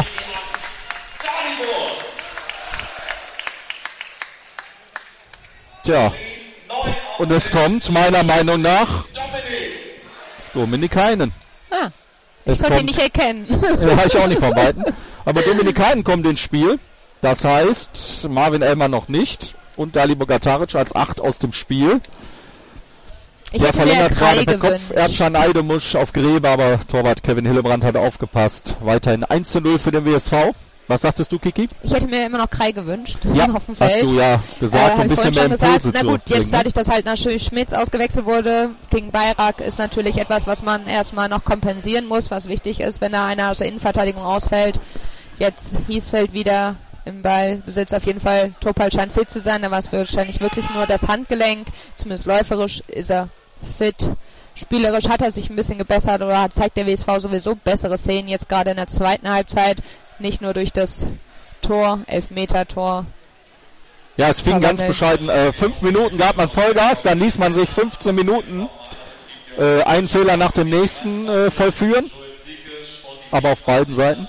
Tja, und es kommt meiner Meinung nach Dominik Heinen. Ich konnte ihn nicht erkennen. Ja, ich auch nicht von Weitem. Aber Dominik Heinen kommt ins Spiel. Das heißt, Marvin Elmer noch nicht. Und Dalibor Gataric als 8 aus dem Spiel. Der verlängert gerade per Kopf. Erdschan Eidemusch auf Grebe, aber Torwart Kevin Hillebrand hat aufgepasst. Weiterhin 1:0 für den WSV. Was sagtest du, Kiki? Ich hätte mir immer noch Krei gewünscht. Ja, auf dem Feld. hast du ja gesagt, ein bisschen mehr Impulse Na gut, jetzt dadurch, dass halt natürlich Schmitz ausgewechselt wurde, gegen Bayrak ist natürlich etwas, was man erstmal noch kompensieren muss, was wichtig ist, wenn da einer aus der Innenverteidigung ausfällt. Jetzt Hiesfeld wieder im Ballbesitz, auf jeden Fall. Topal scheint fit zu sein, da war es wahrscheinlich wirklich nur das Handgelenk, zumindest läuferisch ist er fit. Spielerisch hat er sich ein bisschen gebessert oder zeigt der WSV sowieso bessere Szenen jetzt gerade in der zweiten Halbzeit. Nicht nur durch das Tor, Elfmeter-Tor. Ja, es fing ganz bescheiden. 5 Minuten gab man Vollgas, dann ließ man sich 15 Minuten einen Fehler nach dem nächsten vollführen. Aber auf beiden Seiten.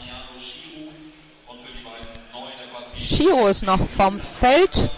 Schiro ist noch vom Feld.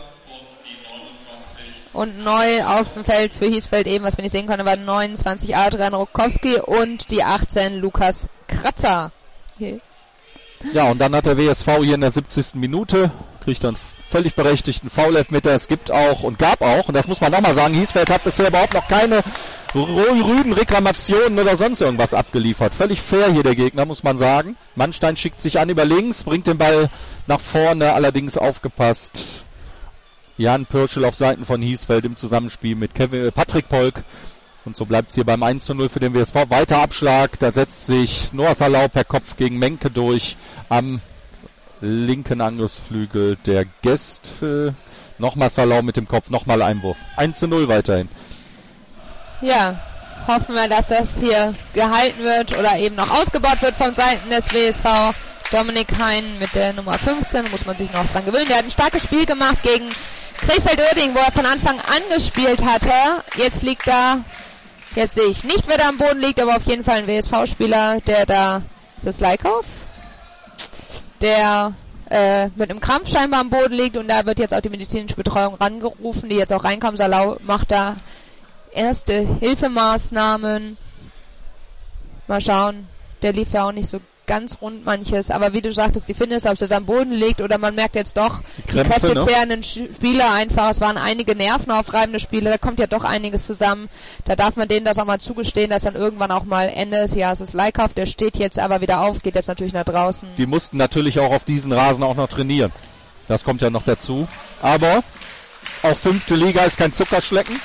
Und neu auf dem Feld für Hiesfeld eben, was wir nicht sehen konnten, war 29 Adrian Rokowski und die 18 Lukas Kratzer. Okay. Ja, und dann hat der WSV hier in der 70. Minute, kriegt dann völlig berechtigten Foul-Elfmeter. Es gibt auch und gab auch, und das muss man nochmal sagen, Hiesfeld hat bisher überhaupt noch keine rüden Reklamationen oder sonst irgendwas abgeliefert. Völlig fair hier der Gegner, muss man sagen. Mannstein schickt sich an über links, bringt den Ball nach vorne, allerdings aufgepasst. Jan Pürschel auf Seiten von Hiesfeld im Zusammenspiel mit Patrick Polk. Und so bleibt es hier beim 1:0 für den WSV. Weiter Abschlag, da setzt sich Noah Salau per Kopf gegen Menke durch am linken Angriffsflügel der Gäste. Nochmal Salau mit dem Kopf, nochmal Einwurf. 1:0 weiterhin. Ja, hoffen wir, dass das hier gehalten wird oder eben noch ausgebaut wird von Seiten des WSV. Dominik Hein mit der Nummer 15, muss man sich noch dran gewöhnen. Der hat ein starkes Spiel gemacht gegen Krefeld-Uerdingen, wo er von Anfang an gespielt hatte. Jetzt liegt da, jetzt sehe ich nicht, wer da am Boden liegt, aber auf jeden Fall ein WSV-Spieler, der da, ist das Leikauf? Der mit einem Krampf scheinbar am Boden liegt und da wird jetzt auch die medizinische Betreuung rangerufen, die jetzt auch reinkommen. Salau macht da erste Hilfemaßnahmen. Mal schauen, der lief ja auch nicht so ganz rund manches, aber wie du sagtest, die Fitness, ob es am Boden liegt oder man merkt jetzt doch, die kräftezehrenden Spieler einfach, es waren einige nervenaufreibende Spiele, da kommt ja doch einiges zusammen, da darf man denen das auch mal zugestehen, dass dann irgendwann auch mal Ende des Jahres ist Leikauf, der steht jetzt aber wieder auf, geht jetzt natürlich nach draußen. Die mussten natürlich auch auf diesen Rasen auch noch trainieren, das kommt ja noch dazu, aber auch 5. Liga ist kein Zuckerschlecken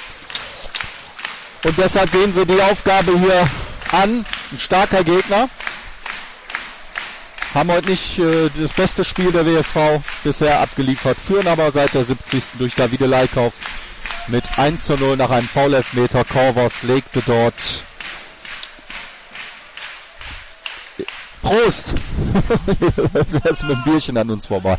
und deshalb gehen sie die Aufgabe hier an, ein starker Gegner. Haben heute nicht das beste Spiel der WSV bisher abgeliefert, führen aber seit der 70. durch Davide Leikauf mit 1:0 nach einem Foul-Elfmeter. Korvos legte dort. Prost! Der ist mit dem Bierchen an uns vorbei.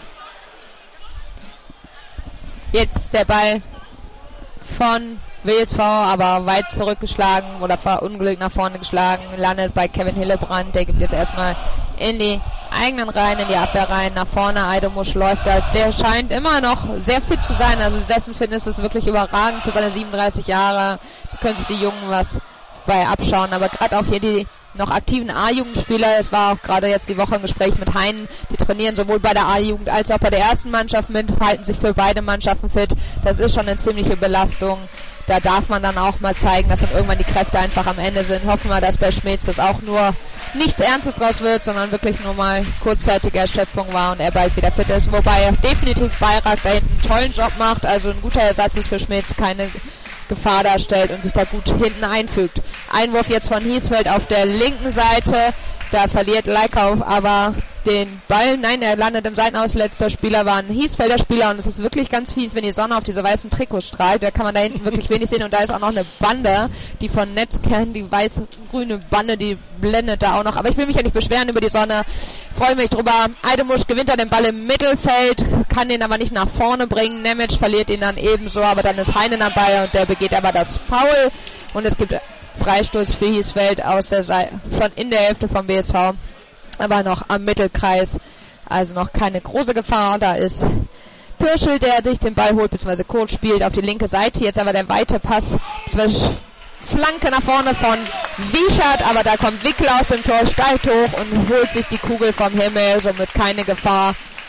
Jetzt der Ball von WSV, aber weit zurückgeschlagen oder verunglückt nach vorne geschlagen, landet bei Kevin Hillebrand, der gibt jetzt erstmal in die eigenen Reihen, in die Abwehr rein, nach vorne, Eidemusch läuft da, der scheint immer noch sehr fit zu sein, also dessen Fitness ist wirklich überragend für seine 37 Jahre, da können sich die Jungen was bei abschauen, aber gerade auch hier die noch aktiven A-Jugendspieler, es war auch gerade jetzt die Woche ein Gespräch mit Heinen, die trainieren sowohl bei der A-Jugend als auch bei der ersten Mannschaft mit, halten sich für beide Mannschaften fit, das ist schon eine ziemliche Belastung. Da darf man dann auch mal zeigen, dass dann irgendwann die Kräfte einfach am Ende sind. Hoffen wir, dass bei Schmitz das auch nur nichts Ernstes draus wird, sondern wirklich nur mal kurzzeitige Erschöpfung war und er bald wieder fit ist. Wobei definitiv Bayrak da hinten einen tollen Job macht, also ein guter Ersatz ist für Schmitz, keine Gefahr darstellt und sich da gut hinten einfügt. Einwurf jetzt von Hiesfeld auf der linken Seite, da verliert Leikauf aber den Ball, nein, er landet im Seitenaus, letzter Spieler war ein Hiesfelder Spieler und es ist wirklich ganz fies, wenn die Sonne auf diese weißen Trikots strahlt, da kann man da hinten wirklich wenig sehen und da ist auch noch eine Bande, die von Netzkern, die weiß-grüne Bande, die blendet da auch noch, aber ich will mich ja nicht beschweren über die Sonne, freue mich drüber, Eidemusch gewinnt dann den Ball im Mittelfeld, kann den aber nicht nach vorne bringen, Nemec verliert ihn dann ebenso, aber dann ist Heinen dabei und der begeht aber das Foul und es gibt Freistoß für Hiesfeld aus der Seite, schon in der Hälfte vom BSV. Aber noch am Mittelkreis, also noch keine große Gefahr. Da ist Pürschel, der sich den Ball holt, beziehungsweise Kurt spielt auf die linke Seite. Jetzt aber der weite Pass, beziehungsweise Flanke nach vorne von Wiechert, aber da kommt Wickel aus dem Tor, steigt hoch und holt sich die Kugel vom Himmel, somit keine Gefahr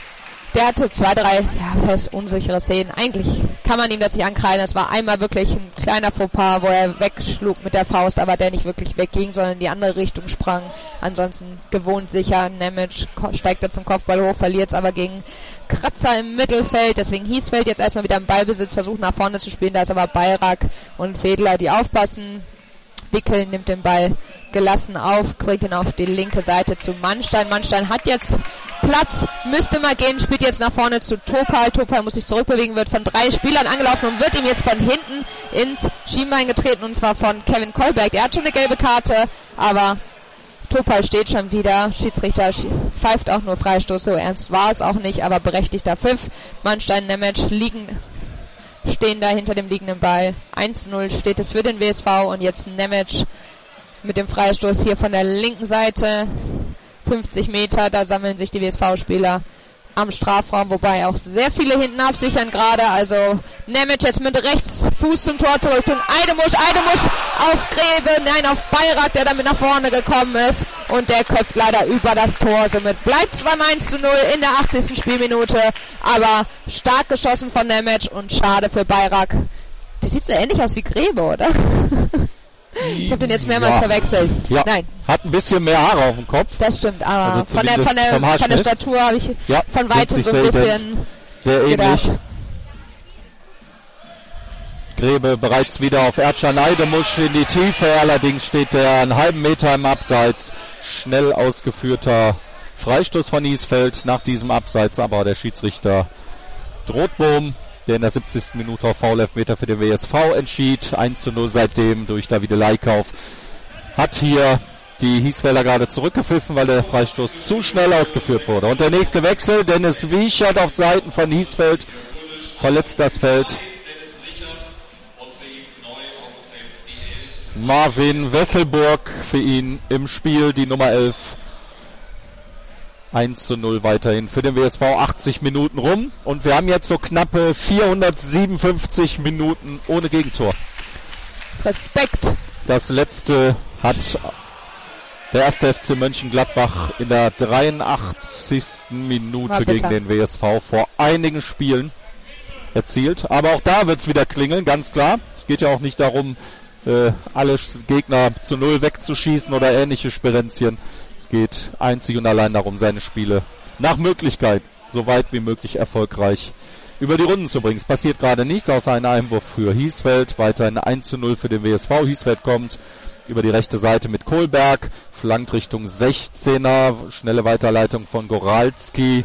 Der hatte 2, 3, ja, was heißt unsichere Szenen. Eigentlich kann man ihm das nicht ankreiden. Es war einmal wirklich ein kleiner Fauxpas, wo er wegschlug mit der Faust, aber der nicht wirklich wegging, sondern in die andere Richtung sprang. Ansonsten gewohnt sicher. Nemec steigt er zum Kopfball hoch, verliert es aber gegen Kratzer im Mittelfeld. Deswegen Hiesfeld jetzt erstmal wieder im Ballbesitz, versucht nach vorne zu spielen. Da ist aber Bayrak und Fedler, die aufpassen. Wickel nimmt den Ball gelassen auf, bringt ihn auf die linke Seite zu Mannstein. Mannstein hat jetzt Platz, müsste mal gehen, spielt jetzt nach vorne zu Topal. Topal muss sich zurückbewegen, wird von 3 Spielern angelaufen und wird ihm jetzt von hinten ins Schienbein getreten, und zwar von Kevin Kolberg. Der hat schon eine gelbe Karte, aber Topal steht schon wieder. Schiedsrichter pfeift auch nur Freistoß, so ernst war es auch nicht, aber berechtigter Pfiff. Mannstein, Nemec stehen da hinter dem liegenden Ball. 1-0 steht es für den WSV und jetzt Nemec mit dem Freistoß hier von der linken Seite. 50 Meter, da sammeln sich die WSV-Spieler am Strafraum, wobei auch sehr viele hinten absichern gerade. Also Nemec jetzt mit rechts, Fuß zum Tor zurück, Richtung Eidemusch auf Grebe, nein, auf Bayrak, der damit nach vorne gekommen ist, und der köpft leider über das Tor. Somit bleibt es beim 1-0 in der 80. Spielminute, aber stark geschossen von Nemec und schade für Bayrak. Der sieht so ähnlich aus wie Grebe, oder? Ich habe den jetzt mehrmals verwechselt. Ja, nein. Hat ein bisschen mehr Haare auf dem Kopf. Das stimmt, aber Also von der Statur habe ich von weitem so ein bisschen sehr ähnlich. gedacht. Grebe bereits wieder auf Ercan Eidemusch in die Tiefe, allerdings steht der einen halben Meter im Abseits. Schnell ausgeführter Freistoß von Hiesfeld nach diesem Abseits, aber der Schiedsrichter Drohtbohm, der in der 70. Minute auf Foul-Elfmeter für den WSV entschied. 1-0 seitdem durch Davide Leikauf. Hat hier die Hiesfelder gerade zurückgepfiffen, weil der Freistoß zu schnell ausgeführt wurde. Und der nächste Wechsel, Dennis Wiechert auf Seiten von Hiesfeld, verletzt das Feld. Marvin Wesselburg für ihn im Spiel, die Nummer 11. 1-0 weiterhin für den WSV, 80 Minuten rum. Und wir haben jetzt so knappe 457 Minuten ohne Gegentor. Respekt. Das letzte hat der erste FC Mönchengladbach in der 83. Minute gegen den WSV vor einigen Spielen erzielt. Aber auch da wird es wieder klingeln, ganz klar. Es geht ja auch nicht darum, alle Gegner zu 0 wegzuschießen oder ähnliche Sperenzien. Es geht einzig und allein darum, seine Spiele nach Möglichkeit so weit wie möglich erfolgreich über die Runden zu bringen. Es passiert gerade nichts außer ein Einwurf für Hiesfeld. Weiterhin 1-0 für den WSV. Hiesfeld kommt über die rechte Seite mit Kohlberg, flankt Richtung 16er, schnelle Weiterleitung von Goralski,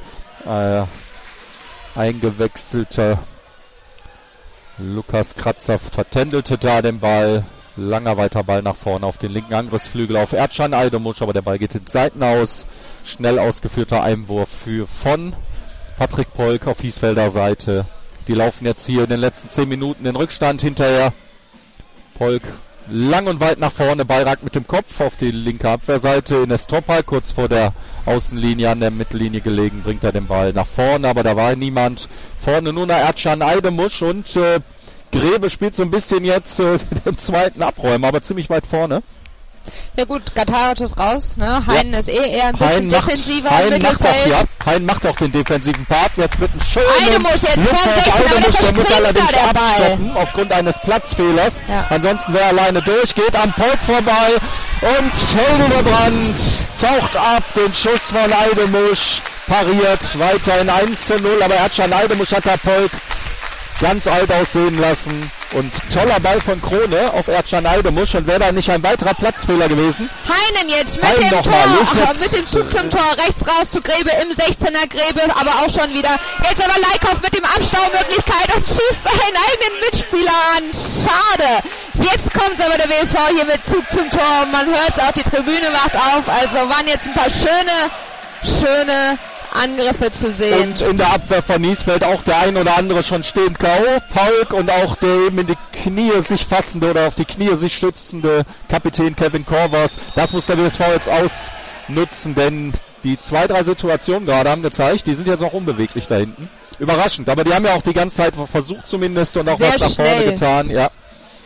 eingewechselter Lukas Kratzer vertändelte da den Ball. Langer weiter Ball nach vorne auf den linken Angriffsflügel auf Ercan Eidemusch, aber der Ball geht in Seiten aus. Schnell ausgeführter Einwurf von Patrick Polk auf Hiesfelder Seite. Die laufen jetzt hier in den letzten 10 Minuten in Rückstand hinterher. Polk lang und weit nach vorne, Bayrak mit dem Kopf auf die linke Abwehrseite. Ines Topal kurz vor der Außenlinie an der Mittellinie gelegen, bringt er den Ball nach vorne, aber da war niemand. Vorne nur noch Ercan Eidemusch und Grebe spielt so ein bisschen jetzt den zweiten Abräumer, aber ziemlich weit vorne. Ja gut, Gataratos raus, ne? Hein ist eher ein bisschen defensiver. Hein macht auch den defensiven Part, jetzt mit einem schönen Eidemusch jetzt von 16, Eidemusch, der muss allerdings der abstoppen aufgrund eines Platzfehlers. Ja. Ansonsten wäre er alleine durch, geht am Polk vorbei und Hildebrand taucht ab, den Schuss von Eidemusch pariert, weiterhin 1-0, aber Ercan Eidemusch hat der Polk ganz alt aussehen lassen. Und toller Ball von Krone auf Ercan Eidemusch. Und wäre da nicht ein weiterer Platzfehler gewesen. Heinen jetzt mit dem Tor. Mit dem Zug zum Tor. Rechts raus zu Grebe im 16er Grebe. Aber auch schon wieder. Jetzt aber Leikauf mit dem Abstaumöglichkeit und schießt seinen eigenen Mitspieler an. Schade. Jetzt kommt aber der WSV hier mit Zug zum Tor. Man hört es auch, die Tribüne wacht auf. Also waren jetzt ein paar schöne Angriffe zu sehen. Und in der Abwehr von Hiesfeld auch der ein oder andere schon stehend K.O. Polk und auch der eben in die Knie sich fassende oder auf die Knie sich stützende Kapitän Kevin Korvers. Das muss der WSV jetzt ausnutzen, denn die 2-3 Situationen gerade haben gezeigt, die sind jetzt auch unbeweglich da hinten. Überraschend, aber die haben ja auch die ganze Zeit versucht zumindest und auch sehr was nach vorne getan. Ja.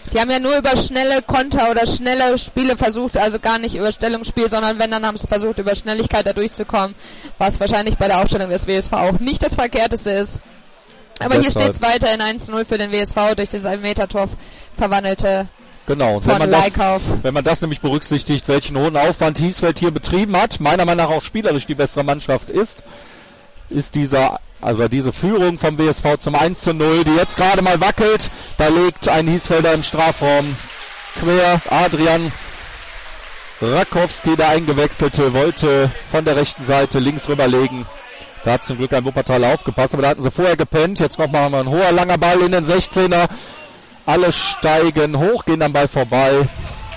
Die haben ja nur über schnelle Konter oder schnelle Spiele versucht, also gar nicht über Stellungsspiel, sondern wenn, dann haben sie versucht, über Schnelligkeit da durchzukommen, was wahrscheinlich bei der Aufstellung des WSV auch nicht das Verkehrteste ist. Aber hier steht es weiterhin 1-0 für den WSV durch das 1-Meter-Tor verwandelte. Genau, und wenn man das nämlich berücksichtigt, welchen hohen Aufwand Hiesfeld hier betrieben hat, meiner Meinung nach auch spielerisch die bessere Mannschaft ist diese Führung vom WSV zum 1-0, die jetzt gerade mal wackelt, da legt ein Hiesfelder im Strafraum quer. Adrian Rakowski, der Eingewechselte, wollte von der rechten Seite links rüberlegen. Da hat zum Glück ein Wuppertaler aufgepasst, aber da hatten sie vorher gepennt. Jetzt nochmal ein hoher, langer Ball in den 16er. Alle steigen hoch, gehen am Ball vorbei.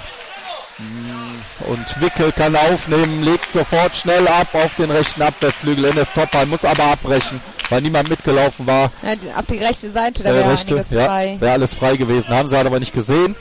Und Wickel kann aufnehmen, legt sofort schnell ab auf den rechten Abwehrflügel. Enes Topal muss aber abbrechen, weil niemand mitgelaufen war. Ja, auf die rechte Seite, da wäre einiges frei. Wäre alles frei gewesen, haben sie halt aber nicht gesehen.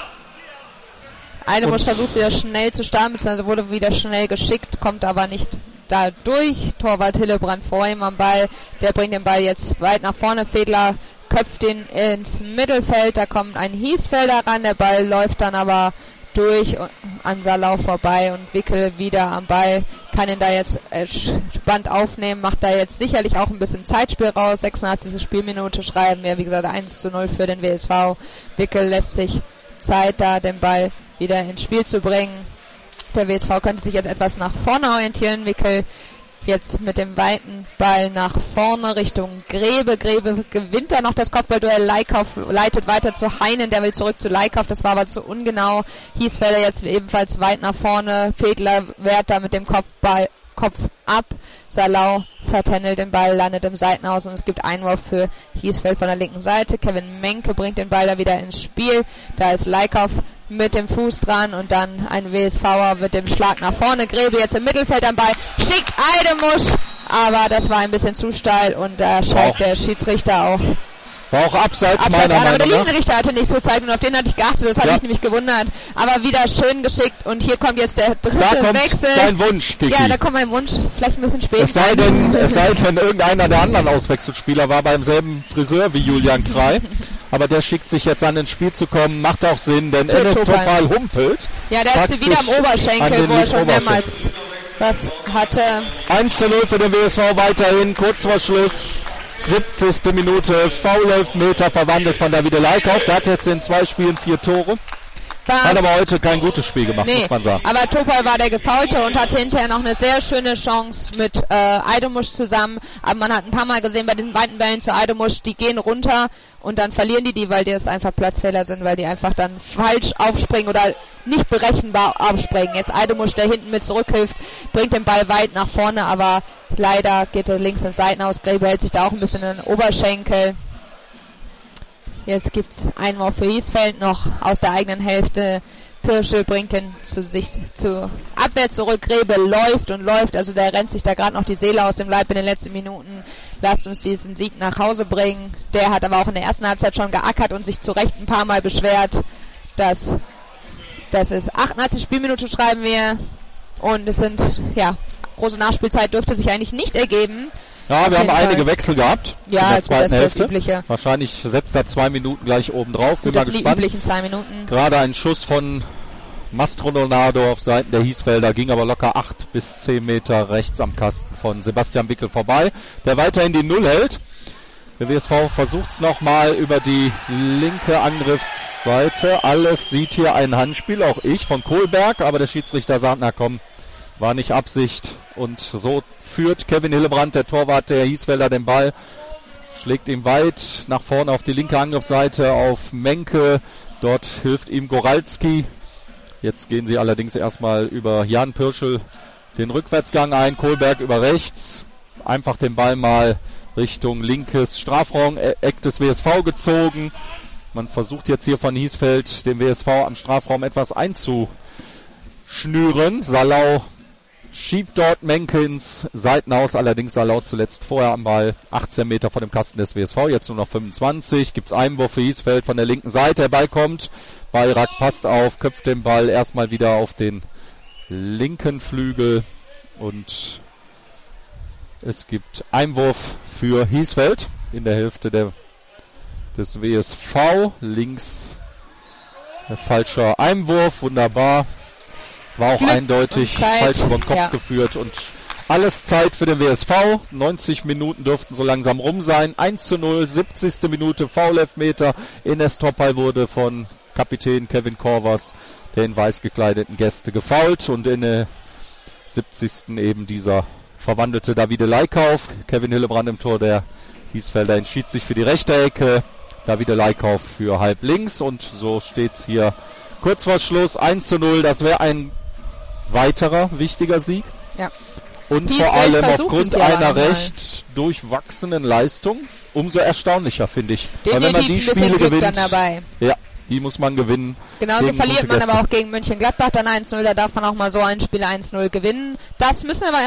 Eidemusch versucht wieder schnell zu starten, beziehungsweise wurde wieder schnell geschickt, kommt aber nicht da durch. Torwart Hillebrand vor ihm am Ball, der bringt den Ball jetzt weit nach vorne. Fedler köpft ihn ins Mittelfeld, da kommt ein Hiesfelder ran, der Ball läuft dann aber durch an Salau vorbei und Wickel wieder am Ball, kann ihn da jetzt spannend aufnehmen, macht da jetzt sicherlich auch ein bisschen Zeitspiel raus. 86. Spielminute schreiben wir, wie gesagt, 1-0 für den WSV. Wickel lässt sich Zeit, da den Ball wieder ins Spiel zu bringen. Der WSV könnte sich jetzt etwas nach vorne orientieren. Wickel jetzt mit dem weiten Ball nach vorne Richtung Grebe. Grebe gewinnt da noch das Kopfballduell. Leikauf leitet weiter zu Heinen, der will zurück zu Leikauf, das war aber zu ungenau. Hiesfelder jetzt ebenfalls weit nach vorne. Fedler wehrt da mit dem Kopf ab. Salau vertändelt den Ball, landet im Seitenhaus und es gibt Einwurf für Hiesfeld von der linken Seite. Kevin Menke bringt den Ball da wieder ins Spiel. Da ist Leikauf mit dem Fuß dran und dann ein WSVer mit dem Schlag nach vorne. Grebe jetzt im Mittelfeld am Ball. Schickt Eidemusch, aber das war ein bisschen zu steil und da scheint der Schiedsrichter auch. War auch abseits meiner Meinung nach. Aber der Linienrichter hatte nicht so Zeit und auf den hatte ich geachtet, das hatte ich nämlich gewundert. Aber wieder schön geschickt und hier kommt jetzt der dritte Wechsel. Da kommt dein Wunsch, Kiki. Ja, da kommt mein Wunsch, vielleicht ein bisschen spät. Es sei denn, irgendeiner der anderen Auswechselspieler war beim selben Friseur wie Julian Krei. Aber der schickt sich jetzt an ins Spiel zu kommen, macht auch Sinn, denn Enes Topal humpelt. Ja, der hat sie wieder am Oberschenkel, wo er schon mehrmals was hatte. 1-0 für den WSV weiterhin, kurz vor Schluss. 70. Minute, Foul-Elfmeter verwandelt von Davide Leikauf. Der hat jetzt in 2 Spielen 4 Tore. Hat aber heute kein gutes Spiel gemacht, muss man sagen. Aber Topal war der Gefaulte und hatte hinterher noch eine sehr schöne Chance mit Eidemusch zusammen. Aber man hat ein paar Mal gesehen bei diesen weiten Bällen zu Eidemusch, die gehen runter und dann verlieren die, weil das einfach Platzfehler sind, weil die einfach dann falsch aufspringen oder nicht berechenbar aufspringen. Jetzt Eidemusch, der hinten mit zurückhilft, bringt den Ball weit nach vorne, aber leider geht er links ins Seitenhaus. Grebe hält sich da auch ein bisschen in den Oberschenkel. Jetzt gibt's Einwurf für Hiesfeld noch aus der eigenen Hälfte. Pirschel bringt ihn zu Abwehr zurück. Grebe läuft und läuft. Also der rennt sich da gerade noch die Seele aus dem Leib in den letzten Minuten. Lasst uns diesen Sieg nach Hause bringen. Der hat aber auch in der ersten Halbzeit schon geackert und sich zu Recht ein paar Mal beschwert. Das ist 88 Spielminute schreiben wir. Und es sind, große Nachspielzeit dürfte sich eigentlich nicht ergeben. Ja, wir haben einige Wechsel gehabt in der zweiten Hälfte. Das Übliche. Wahrscheinlich setzt er 2 Minuten gleich oben drauf. Bin mal gespannt. Die üblichen 2 Minuten. Gerade ein Schuss von Mastronado auf Seiten der Hiesfelder ging aber locker 8 bis 10 Meter rechts am Kasten von Sebastian Wickel vorbei, der weiterhin die Null hält. Der WSV versucht es nochmal über die linke Angriffsseite. Alles sieht hier ein Handspiel, auch ich, von Kohlberg, aber der Schiedsrichter sagt, na komm, war nicht Absicht. Und so führt Kevin Hillebrand, der Torwart der Hiesfelder, den Ball, schlägt ihn weit nach vorne auf die linke Angriffsseite auf Menke. Dort hilft ihm Goralski. Jetzt gehen sie allerdings erstmal über Jan Pirschel den Rückwärtsgang ein. Kohlberg über rechts. Einfach den Ball mal Richtung linkes Strafraum-Eck des WSV gezogen. Man versucht jetzt hier von Hiesfeld den WSV am Strafraum etwas einzuschnüren. Salau schiebt dort Menke ins Seitenhaus, allerdings Salau zuletzt vorher am Ball, 18 Meter vor dem Kasten des WSV, jetzt nur noch 25, gibt's Einwurf für Hiesfeld von der linken Seite, der Ball kommt, Bayrak passt auf, köpft den Ball erstmal wieder auf den linken Flügel und es gibt Einwurf für Hiesfeld in der Hälfte des WSV, links Falscher Einwurf, wunderbar. War auch Glück eindeutig falsch über den Kopf geführt und alles Zeit für den WSV. 90 Minuten dürften so langsam rum sein. 1:0, 70. Minute, Foul-Elfmeter. Ines Topal wurde von Kapitän Kevin Korvers, der in weiß gekleideten Gäste, gefoult. Und in der 70. eben dieser verwandelte Davide Leikauf. Kevin Hillebrand im Tor, der Hiesfelder entschied sich für die rechte Ecke. Davide Leikauf für halb links. Und so steht's hier kurz vor Schluss. 1:0, das wäre ein weiterer wichtiger Sieg. Ja. Und vor allem aufgrund einer recht durchwachsenen Leistung umso erstaunlicher, finde ich. Weil wenn man die Spiele gewinnt, dann dabei. Ja, die muss man gewinnen. Genauso verliert man aber auch gegen Mönchengladbach dann 1:0. Da darf man auch mal so ein Spiel 1:0 gewinnen. Das müssen wir aber